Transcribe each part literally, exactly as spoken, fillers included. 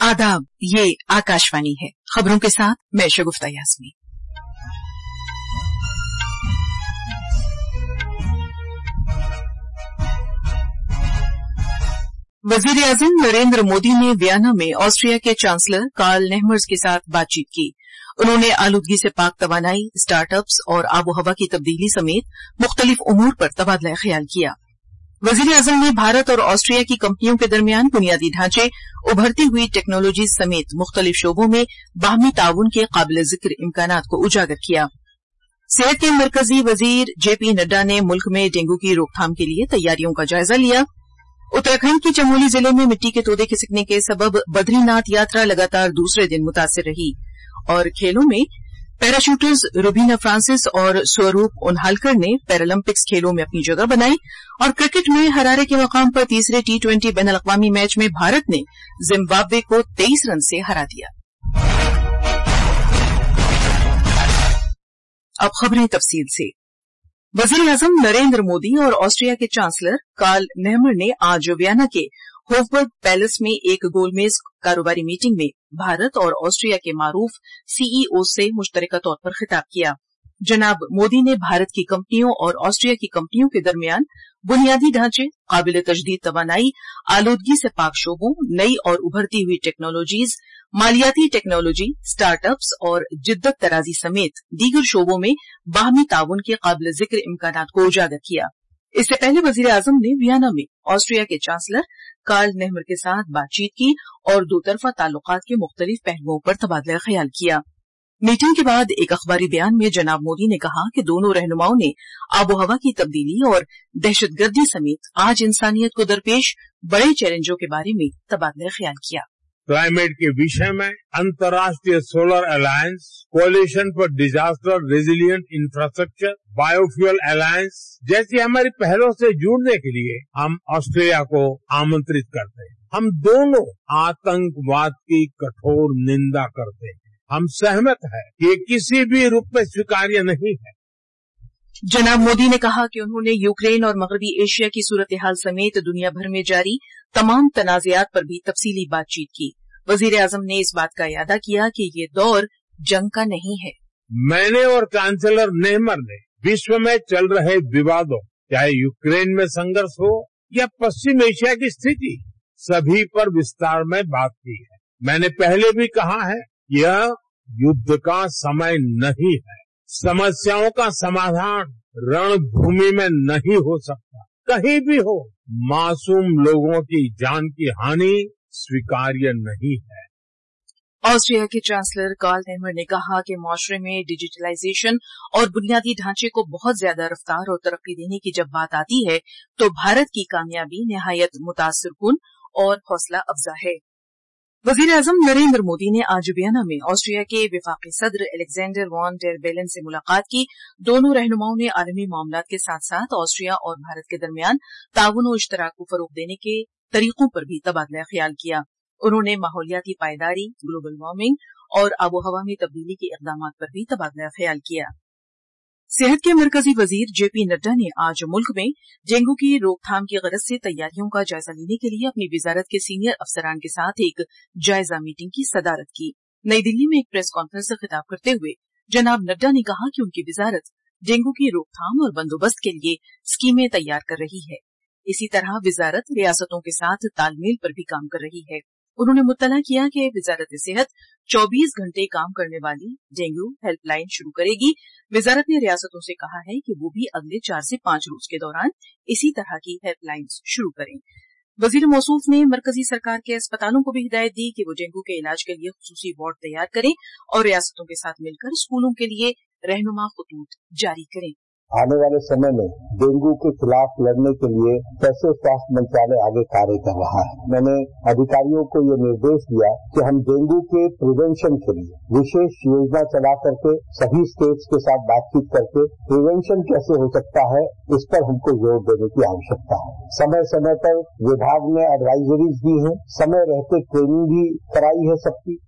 आदाब, ये आकाशवाणी है। खबरों के साथ मैं शगुफ्ता यास्मीन। वजीर आजम नरेंद्र मोदी ने वियना में ऑस्ट्रिया के चांसलर कार्ल नेहमर्स के साथ बातचीत की। उन्होंने आलूदगी से पाक तवानाई, स्टार्टअप्स और आबोहवा की तब्दीली समेत मुख्तलिफ उमूर पर तबादला ख्याल किया। वजीर आजम ने भारत और ऑस्ट्रिया की कंपनियों के दरमियान बुनियादी ढांचे, उभरती हुई टेक्नोलॉजी समेत मुख्तलिफ शोबों में बाहमी ताउन के काबिल जिक्र इम्कानात को उजागर किया। सेहत के मरकजी वजीर जेपी नड्डा ने मुल्क में डेंगू की रोकथाम के लिए तैयारियों का जायजा लिया। उत्तराखंड के चमोली जिले में मिट्टी के तोदे खिसकने के सबब बद्रीनाथ यात्रा लगातार दूसरे दिन मुतासिर रही। और खेलों में पैराशूटर्स रुबीना फ्रांसिस और स्वरूप उनहालकर ने पैरालंपिक्स खेलों में अपनी जगह बनाई। और क्रिकेट में हरारे के मकाम पर तीसरे टी ट्वेंटी बैन अल-अक़वामी मैच में भारत ने जिम्बाब्वे को तेईस रन से हरा दिया। अब खबरें तफसील से। वजीर आजम नरेंद्र मोदी और ऑस्ट्रिया के चांसलर कार्ल नेहमर ने आज वियना के होफबर्ग पैलेस में एक गोलमेज कारोबारी मीटिंग में भारत और ऑस्ट्रिया के मारूफ सीईओ से मुश्तरका तौर पर खिताब किया। जनाब मोदी ने भारत की कंपनियों और ऑस्ट्रिया की कंपनियों के दरमियान बुनियादी ढांचे, काबिल तजदीद तवानाई, आलूदगी से पाक शोबों, नई और उभरती हुई टेक्नोलॉजीज, मालियाती टेक्नोलॉजी, स्टार्टअप्स और जिद्दत तराजी समेत दीगर शोबों में बाहमी ताउन के काबिल जिक्र इम्कानात को उजागर किया। इससे पहले वजीर आजम ने वियना में ऑस्ट्रिया के चांसलर कार्ल नेहमर के साथ बातचीत की और दो तरफा ताल्लुकात के मुख्तलिफ पहलुओं पर तबादला ख्याल किया। मीटिंग के बाद एक अखबारी बयान में जनाब मोदी ने कहा कि दोनों रहनुमाओं ने आबोहवा की तब्दीली और दहशतगर्दी समेत आज इंसानियत को दरपेश बड़े चैलेंजों के बारे में तबादला ख्याल किया। क्लाइमेट के विषय में अंतर्राष्ट्रीय solar alliance, coalition for disaster resilient infrastructure, biofuel alliance जैसी हमारी पहलों से जुड़ने के लिए हम ऑस्ट्रेलिया को आमंत्रित करते हैं। हम दोनों आतंकवाद की कठोर निंदा करते हैं। हम सहमत हैं कि ये किसी भी रूप में स्वीकार्य नहीं है। जनाब मोदी ने कहा कि उन्होंने यूक्रेन और मगरबी एशिया की सूरत हाल समेत दुनिया भर में जारी तमाम तनाज़ात पर भी तफसीली बातचीत की। वजीर आजम ने इस बात का इयादा किया कि ये दौर जंग का नहीं है। मैंने और चांसलर नेहमर ने विश्व में चल रहे विवादों, चाहे यूक्रेन में संघर्ष हो या पश्चिम एशिया की स्थिति, सभी पर विस्तार में बात की है। मैंने पहले भी कहा है, यह युद्ध का समय नहीं है। समस्याओं का समाधान रणभूमि में नहीं हो सकता, कहीं भी हो। मासूम लोगों की जान की हानि स्वीकार्य नहीं है। ऑस्ट्रिया के चांसलर कार्ल नेहमर ने कहा कि मुआशरे में डिजिटलाइजेशन और बुनियादी ढांचे को बहुत ज्यादा रफ्तार और तरक्की देने की जब बात आती है तो भारत की कामयाबी निहायत मुतासिरकुन और हौसला अफजा है। वजीर आजम नरेंद्र मोदी ने आज वियना में ऑस्ट्रिया के विफाकी सदर अलेक्जेंडर वॉन डेर बेलन से मुलाकात की। दोनों रहनुमाओं ने आलमी मामलात के साथ साथ ऑस्ट्रिया और भारत के दरमियान ताउन और इश्तराक को फरोग देने के तरीकों पर भी तबादला ख्याल किया। उन्होंने माहौलियाती पायदारी, ग्लोबल वार्मिंग और आबोहवा में तब्दीली के इकदामात पर भी तबादला ख्याल किया। सेहत के मरकजी वजीर जेपी नड्डा ने आज मुल्क में डेंगू की रोकथाम की गरज से तैयारियों का जायजा लेने के लिए अपनी वजारत के सीनियर अफसरान के साथ एक जायजा मीटिंग की सदारत की। नई दिल्ली में एक प्रेस कॉन्फ्रेंस से खिताब करते हुए जनाब नड्डा ने कहा कि उनकी वजारत डेंगू की रोकथाम और बंदोबस्त के लिए स्कीमें तैयार कर रही है। इसी तरह वजारत रियासतों के साथ तालमेल पर भी काम कर रही है। उन्होंने मुत्तला किया कि वजारत सेहत चौबीस घंटे काम करने वाली डेंगू हेल्पलाइन शुरू करेगी। वजारत ने रियासतों से कहा है कि वो भी अगले चार से पांच रोज के दौरान इसी तरह की हेल्पलाइन शुरू करें। वजीर मौसूफ ने मरकजी सरकार के अस्पतालों को भी हिदायत दी कि वो डेंगू के इलाज के लिए खुसूसी वार्ड तैयार करें और रियासतों के साथ मिलकर स्कूलों के लिए रहनुमा खतूत जारी करें। आने वाले समय में डेंगू के खिलाफ लड़ने के लिए कैसे स्वास्थ्य मंत्रालय आगे कार्य कर रहा है। मैंने अधिकारियों को ये निर्देश दिया कि हम डेंगू के प्रिवेंशन के लिए विशेष योजना चला करके सभी स्टेट्स के साथ बातचीत करके प्रिवेंशन कैसे हो सकता है, इस पर हमको जोर देने की आवश्यकता है। समय समय पर विभाग ने एडवाइजरीज दी है, समय रहते ट्रेनिंग भी कराई है सबकी।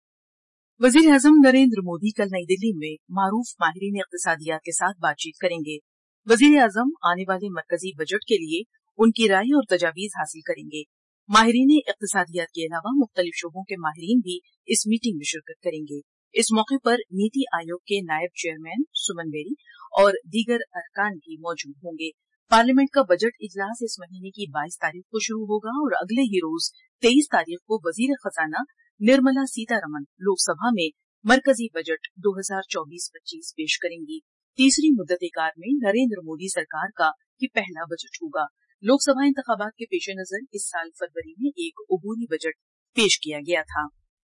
वजीर आजम नरेंद्र मोदी कल नई दिल्ली में मारूफ माहिरीन इक्तिसादियात के साथ बातचीत करेंगे। वजीर आजम आने वाले मरकजी बजट के लिए उनकी राय और तजावीज हासिल करेंगे। माहिरीन इक्तिसादियात के अलावा मुख्तलिफ शोबों के माहिरीन भी इस मीटिंग में शिरकत करेंगे। इस मौके पर नीति आयोग के नायब चेयरमैन सुमन बेरी और दीगर अरकान भी मौजूद होंगे। पार्लियामेंट का बजट इजलास इस महीने की बाईस तारीख को शुरू होगा और अगले ही रोज तेईस तारीख को वजीर खजाना निर्मला सीतारमन लोकसभा में मरकजी बजट दो हजार चौबीस पच्चीस पेश करेंगी। तीसरी मुद्दत कार में नरेंद्र मोदी सरकार का ये पहला बजट होगा। लोकसभा इंतखाबात के पेश नजर इस साल फरवरी में एक अबूरी बजट पेश किया गया था।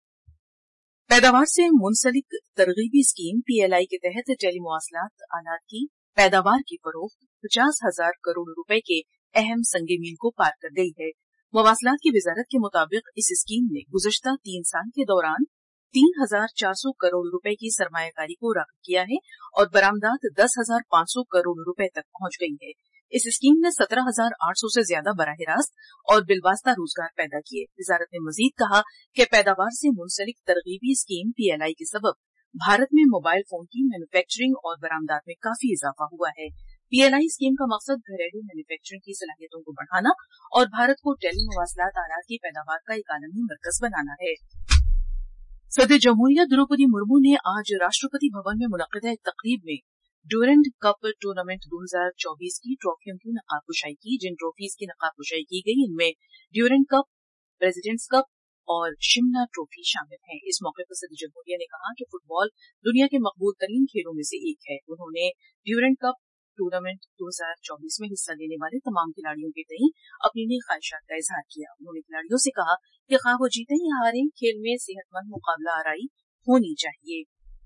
पैदावार से मुंसलिक तरगीबी स्कीम पीएलआई के तहत टेलीमुआसलात आलात की पैदावार की फरोख्त पचास हजार करोड़ रुपए के अहम संगे मील को पार कर गई है। मवासलात की वजारत के मुताबिक इस स्कीम ने गुज़श्ता तीन साल के दौरान तीन हजार चार सौ करोड़ रुपए की सरमायाकारी को राग़िब किया है और बरामदात दस हजार पांच सौ करोड़ रुपए तक पहुंच गई है। इस स्कीम ने सत्रह हजार आठ सौ से ज्यादा बराह रास्त और बिलवास्ता रोजगार पैदा किए। वजारत ने मजीद कहा कि पैदावार से मुंसलिक तरगीबी स्कीम पीएलआई के सबब भारत में मोबाइल फोन की मैन्युफैक्चरिंग और बरामदात में काफी इजाफा हुआ है। पीएलआई स्कीम का मकसद घरेलू मैन्युफैक्चरिंग की सलाहियतों को बढ़ाना और भारत को टेली मवासलात आलात की पैदावार का एक आलमी मरकज बनाना है। सदर जमहूरिया द्रौपदी मुर्मू ने आज राष्ट्रपति भवन में मुनक्किदा एक तकरीब में ड्यूरेंट कप टूर्नामेंट दो हजार चौबीस की ट्रॉफियों की नकाबपोशाई की। जिन ट्रॉफीज की नकाबपोशाई की गई इनमें ड्यूरेंट कप, प्रेसिडेंट्स कप और शिमला ट्रॉफी शामिल हैं। इस मौके पर सदर जमहूरिया ने कहा कि फुटबॉल दुनिया के मकबूल तरीन खेलों में से एक है। उन्होंने ड्यूरेंट कप टूर्नामेंट दो हजार चौबीस में हिस्सा लेने वाले तमाम खिलाड़ियों के तई अपनी नई ख्वाहिशात का इजहार किया। उन्होंने खिलाड़ियों से कहा कि खा वो जीते या हारें, खेल में सेहतमंद मुकाबला आराई होनी चाहिए।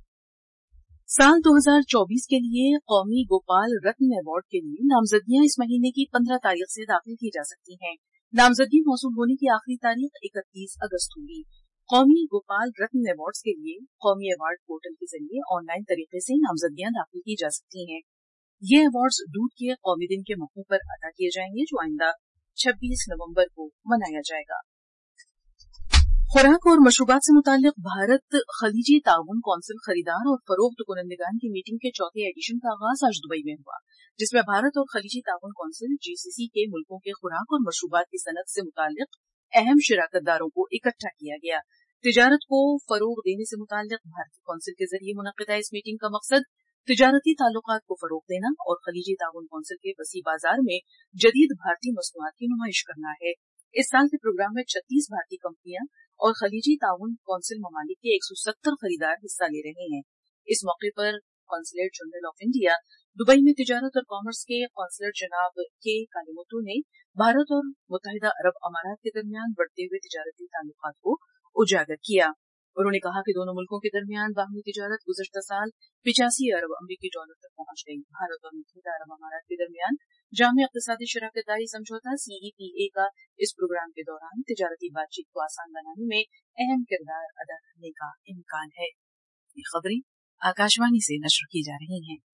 साल दो हजार चौबीस के लिए कौमी गोपाल रत्न अवार्ड के लिए नामजदगियां इस महीने की पंद्रह तारीख से दाखिल की जा सकती हैं। नामजदगी मौसूल होने की आखिरी तारीख इकतीस अगस्त होगी। कौमी गोपाल रत्न अवार्ड के लिए कौमी अवार्ड पोर्टल के जरिए ऑनलाइन तरीके से नामजदगियां दाखिल की जा सकती हैं। ये अवार्ड्स दूध के कौमी दिन के मौके पर अदा किए जाएंगे जो आइंदा छब्बीस नवंबर को मनाया जाएगा। खुराक और मशरूबात से मुताल्लिक भारत खलीजी ताउन कौंसिल खरीदार और फरोख्त कुनंदगान की मीटिंग के चौथे एडिशन का आगाज आज दुबई में हुआ, जिसमें भारत और खलीजी ताउन कौंसिल जीसीसी के मुल्कों के खुराक और मशरूबात की सनत से मुताल्लिक अहम शिराकतदारों को इकट्ठा किया गया। तिजारत को फरोग देने से मुताल्लिक भारतीय कौंसिल के जरिए मुनक्किदा इस मीटिंग का मकसद तिजारती ताल्लुकात को फरोग देना और खलीजी ताउन कौंसिल के वसी बाजार में जदीद भारतीय मसनूआत की नुमाइश करना है। इस साल के प्रोग्राम में छत्तीस भारतीय कंपनियां और खलीजी ताउन कौंसिल ममालिक के एक सौ सत्तर खरीदार हिस्सा ले रहे हैं। इस मौके पर consulate general of India Dubai में तिजारत और कॉमर्स के कौंसलर जनाब के कालीमुतु ने भारत और मुत्तहिदा अरब अमारात के दरमियान बढ़ते हुए तिजारती ताल्लुकात को उजागर किया। उन्होंने कहा कि दोनों मुल्कों के दरमियान बाहमी तिजारत गुज़श्ता साल पिचासी अरब अमरीकी डॉलर तक पहुंच गई। भारत और मुत्तहिदा अरब अमारात के दरमियान जामे इक़्तिसादी शराकतदारी समझौता सीईपीए का इस प्रोग्राम के दौरान तिजारती बातचीत को आसान बनाने में अहम किरदार अदा करने का इम्कान है। ये खबरें आकाशवाणी से नश्र की जा रही हैं।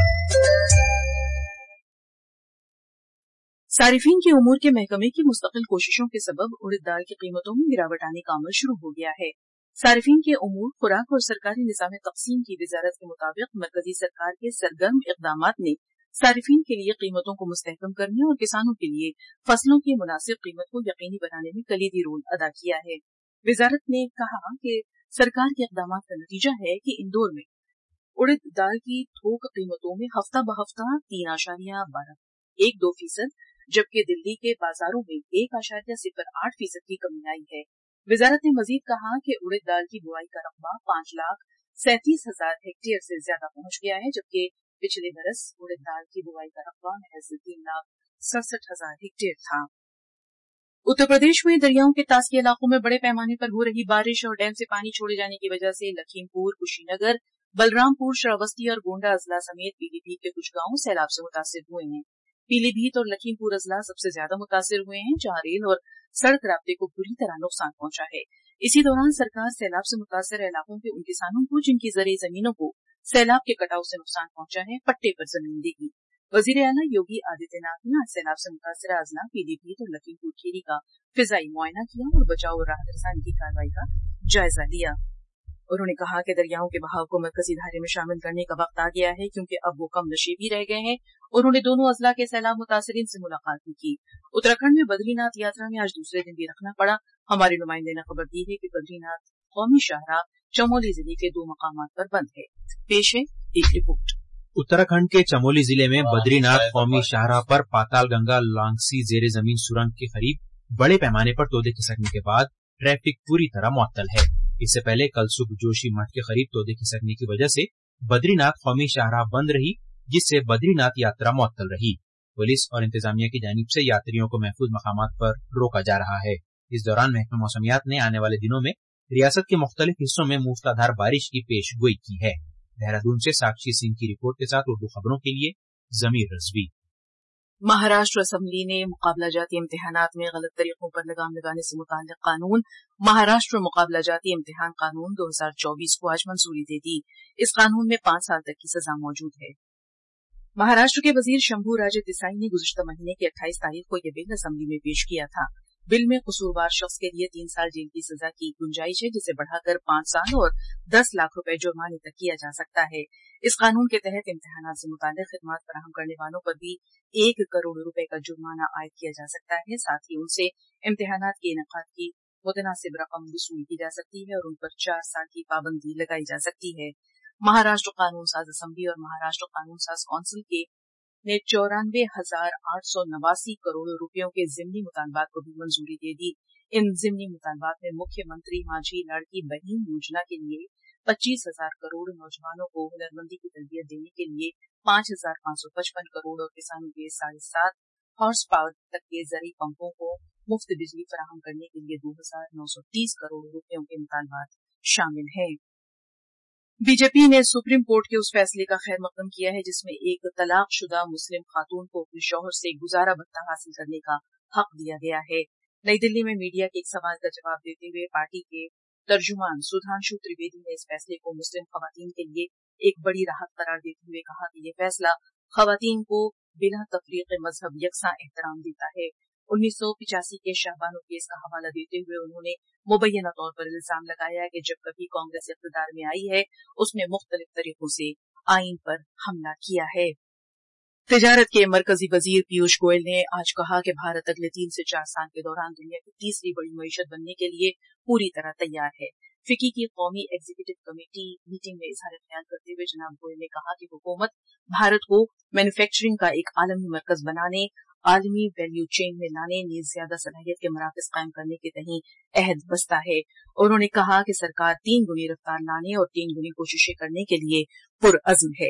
सारिफीन के उमूर के महकमे की मुस्तकिल कोशिशों के सबब उड़द दाल की कीमतों में गिरावट आने का अमल शुरू हो गया है। सारिफीन के उमूर, खुराक और सरकारी निज़ाम तक़सीम की वजारत के मुताबिक मरकजी सरकार के सरगर्म इक़दामात ने सारिफीन के लिए कीमतों को मुस्तहकम करने और किसानों के लिए फसलों की मुनासिब कीमत को यकीनी बनाने में कलीदी रोल अदा किया है। वजारत ने कहा कि सरकार के इक़दामात का नतीजा है कि इंदौर में उड़द दाल की थोक कीमतों में हफ्ता ब हफ्ता तीन आशारिया बारह एक दो फीसद, जबकि दिल्ली के बाजारों में एक आशारिया सिफर आठ फीसद की कमी आई है। वजारत ने मजीद कहा कि उड़द दाल की बुआई का रकबा पांच लाख सैंतीस हजार हेक्टेयर से ज्यादा पहुंच गया है, जबकि पिछले बरस उड़द दाल की बुआई का रकबा महज तीन लाख सड़सठ हजार हेक्टेयर था। उत्तर प्रदेश में दरियाओं के तासी इलाकों में बड़े पैमाने पर हो रही बारिश और डैम से पानी छोड़े जाने की वजह से लखीमपुर, कुशीनगर, बलरामपुर, श्रावस्ती और गोंडा अजला समेत पीलीभीत के कुछ गांव सैलाब से मुतासिर हुए हैं। पीलीभीत और लखीमपुर अजला सबसे ज्यादा मुतासिर हुए हैं, जहां रेल और सड़क राब्ते को बुरी तरह नुकसान पहुंचा है। इसी दौरान सरकार सैलाब से मुतासिर इलाकों के उन किसानों को जिनकी ज़रई जमीनों को सैलाब के कटाव से नुकसान पहुंचा है, पट्टे पर जमीन देगी। वजीर आला योगी आदित्यनाथ ने आज सैलाब से मुतासिर अजला, पीलीभीत और लखीमपुर खीरी का फिजाई मुआयना किया और बचाव और राहत रसानी की कार्रवाई का जायजा लिया। उन्होंने कहा कि दरियाओं के बहाव को मरकजी धारे में शामिल करने का वक्त आ गया है क्योंकि अब वो कम नशेबी रह गए हैं। उन्होंने दोनों अजला के सैलाब मुतासरीन से मुलाकात भी की। उत्तराखंड में बद्रीनाथ यात्रा में आज दूसरे दिन भी रखना पड़ा। हमारे नुमाइंदे ने खबर दी है कि बद्रीनाथ कौमी शाहराह चमोली जिले के दो मकामात पर बंद है। पेश है एक रिपोर्ट। उत्तराखंड के चमोली जिले में बद्रीनाथ कौमी शाहराह पर पाताल गंगा लांगसी जेरे जमीन सुरंग के करीब बड़े पैमाने पर तोदे खिसकने के बाद ट्रैफिक पूरी तरह मुअत्तल है। इससे पहले कल सुबह जोशी मठ के करीब तोदे खिसकने की वजह से बद्रीनाथ कौमी शाहराह बंद रही, जिससे बद्रीनाथ यात्रा मुअत्तल रही। पुलिस और इंतजामिया की जानिब से यात्रियों को महफूज मकामात पर रोका जा रहा है। इस दौरान महकमा मौसमियात ने आने वाले दिनों में रियासत के मुख्तलिफ हिस्सों में मूसलाधार बारिश की पेश गोई की है। देहरादून से साक्षी सिंह की रिपोर्ट के साथ उर्दू खबरों के लिए जमीर रजवी। महाराष्ट्र असेंबली ने मुकाबला जाती इम्तिहानात में गलत तरीकों पर लगाम लगाने से मुताल्लिक कानून महाराष्ट्र मुकाबला जाती इम्तिहान कानून दो हजार चौबीस को आज मंजूरी दे दी। इस कानून में पांच साल तक की सजा मौजूद है। महाराष्ट्र के वजीर शंभू राजे देसाई ने गुज़िश्ता महीने की अट्ठाईस तारीख को यह बिल असेंबली में पेश किया था। बिल में कसूरवार शख्स के लिए तीन साल जेल की सजा की गुंजाइश है, जिसे बढ़ाकर पांच साल और दस लाख रुपए जुर्माने तक किया जा सकता है। इस कानून के तहत इम्तिहानात से मुताल्लिक खिदमात फराहम करने वालों पर भी एक करोड़ रुपए का जुर्माना आयद किया जा सकता है। साथ ही उनसे इम्तिहानात के इनेकाद की मुतनासिब रकम वसूल की जा सकती है और उन पर चार साल की पाबंदी लगाई जा सकती है। महाराष्ट्र कानून साज असेंबली और महाराष्ट्र कानून साज काउंसिल के ने चौरानवे हजार आठ सौ नवासी करोड़ रुपयों के जिमनी मुतालबात को भी मंजूरी दे दी। इन जिमनी मुतालबात में मुख्यमंत्री माझी लाड़की बहन योजना के लिए पच्चीस हजार करोड़, नौजवानों को हुनरमंदी की तरबियत देने के लिए पांच हजार पांच सौ पचपन करोड़ और किसानों के साढ़े सात हॉर्स पावर तक के जरी पंपों को मुफ्त बिजली फराहम करने के लिए दो हजार नौ सौ तीस करोड़ रुपयों के मुतालबात शामिल हैं। बीजेपी ने सुप्रीम कोर्ट के उस फैसले का खैर मकदम किया है जिसमें एक तलाकशुदा मुस्लिम खातून को अपने शौहर से गुजारा भत्ता हासिल करने का हक दिया गया है। नई दिल्ली में मीडिया के एक सवाल का जवाब देते हुए पार्टी के तर्जुमान सुधांशु त्रिवेदी ने इस फैसले को मुस्लिम खवातीन के लिए एक बड़ी राहत करार देते हुए कहा कि ये फैसला खवातीन को बिना तफरीक मजहब यकसा एहतराम देता है। उन्नीस सौ पिचासी के शाहबानो केस का हवाला देते हुए उन्होंने मुबैना तौर पर इल्जाम लगाया कि जब कभी कांग्रेस इख्तिदार में आई है उसने मुख्तलिफ तरीकों से आईन पर हमला किया है। तिजारत के मरकजी वजीर पीयूष गोयल ने आज कहा कि भारत अगले तीन से चार साल के दौरान दुनिया की तीसरी बड़ी मईशत बनने के लिए पूरी तरह तैयार है। फिकी की कौमी एग्जीक्यूटिव कमेटी मीटिंग में इजहार ख्याल करते हुए जनाब गोयल ने कहा कि हुकूमत भारत को मैन्युफैक्चरिंग का एक आलमी मरकज बनाने, आलमी वैल्यू चेन में लाने, नीज ज्यादा सलाहियत के मराकज कायम करने के तहीं अहद बस्ता है। उन्होंने कहा कि सरकार तीन गुनी रफ्तार लाने और तीन गुनी कोशिशें करने के लिए पुरअज़्म है।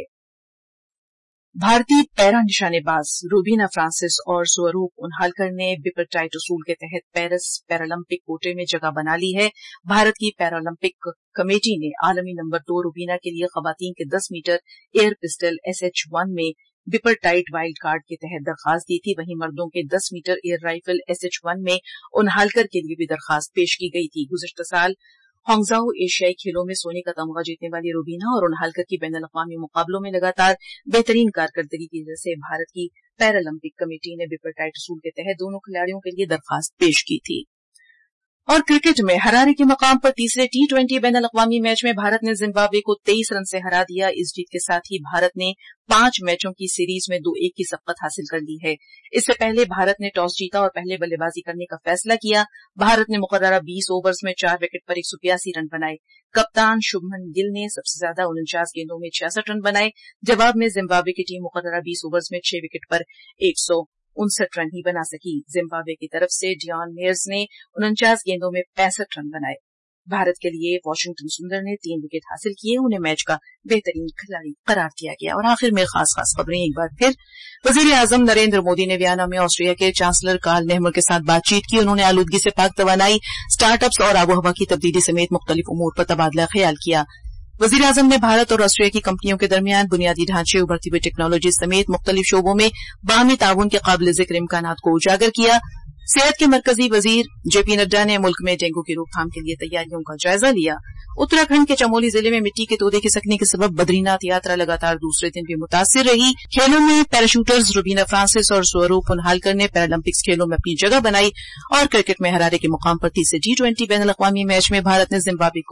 भारतीय पैरा निशानेबाज रूबीना फ्रांसिस और स्वरूप उनहालकर ने बिपरटाइट उसूल के तहत पेरिस पैरालंपिक कोटे में जगह बना ली है। भारत की पैरालंपिक कमेटी ने आलमी नंबर दो रूबीना के लिए खवातीन के दस metre air pistol S H one में बिपरटाइट वाइल्ड कार्ड के तहत दरखास्त दी थी। वहीं मर्दों के दस metre air rifle S H one में उनहालकर के लिए भी दरखास्त पेश की गई थी। गुज़िश्ता साल हांगझाओ एशियाई खेलों में सोने का तमगा जीतने वाली रूबीना और उनहालकर की बैनुल अक़वामी मुकाबलों में लगातार बेहतरीन कारकर्दगी की वजह से भारत की पैरालंपिक कमेटी ने बिपरटाइट उसूल के तहत दोनों खिलाड़ियों के लिए दरखास्त पेश की थी। और क्रिकेट में हरारे के मकाम पर तीसरे टी ट्वेंटी बैनुल अक़वामी मैच में भारत ने जिम्बाब्वे को तेईस रन से हरा दिया। इस जीत के साथ ही भारत ने पांच मैचों की सीरीज में दो एक की सबकत हासिल कर ली है। इससे पहले भारत ने टॉस जीता और पहले बल्लेबाजी करने का फैसला किया। भारत ने मुकर्ररा बीस ओवर्स में चार विकेट पर एक सौ बयासी रन बनाए। कप्तान शुभमन गिल ने सबसे ज्यादा उनचास गेंदों में छियासठ रन बनाए। जवाब में जिम्बाब्वे की टीम मुकर्ररा बीस ओवर्स में छह विकेट पर एक सौ उनसठ रन ही बना सकी। जिम्बाब्वे की तरफ से डियॉन मेयर्स ने उनचास गेंदों में पैंसठ रन बनाए। भारत के लिए वाशिंगटन सुंदर ने तीन विकेट हासिल किए। उन्हें मैच का बेहतरीन खिलाड़ी करार दिया गया। और आखिर में खास खास खबरें एक बार फिर। वजीर आजम नरेंद्र मोदी ने वियना में ऑस्ट्रिया के चांसलर कार्ल नेहमर के साथ बातचीत की। उन्होंने आलूदगी से पाक तवानाई, स्टार्टअप्स और आबोहवा की तब्दीली समेत मुख्तलिफ उमूर पर तबादला ख्याल किया। वजीर आजम ने भारत और ऑस्ट्रिया की कंपनियों के दरमियान बुनियादी ढांचे, उभरती हुई टेक्नोलॉजी समेत मुख्तलिफ शोबों में बाहमी ताउन के काबिल जिक्र इम्कानात को उजागर किया। सेहत के मरकजी वजीर जेपी नड्डा ने मुल्क में डेंगू की रोकथाम के लिए तैयारियों का जायजा लिया। उत्तराखंड के चमोली जिले में मिट्टी के तोदे खिसकने के सबब बद्रीनाथ यात्रा लगातार दूसरे दिन भी मुतासिर रही। खेलों में पैराशूटर्स रूबीना फ्रांसिस और स्वरूप उनहालकर ने पैरालंपिक्स खेलों में अपनी जगह बनाई। और क्रिकेट में हरारे के मुकाम पर तीसरे टी ट्वेंटी बैनुल अक़वामी मैच में भारत ने जिम्बाब्वे को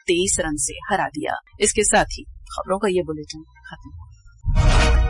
तेईस रन से हरा दिया। इसके साथ ही खबरों का ये बुलेटिन खत्म हुआ।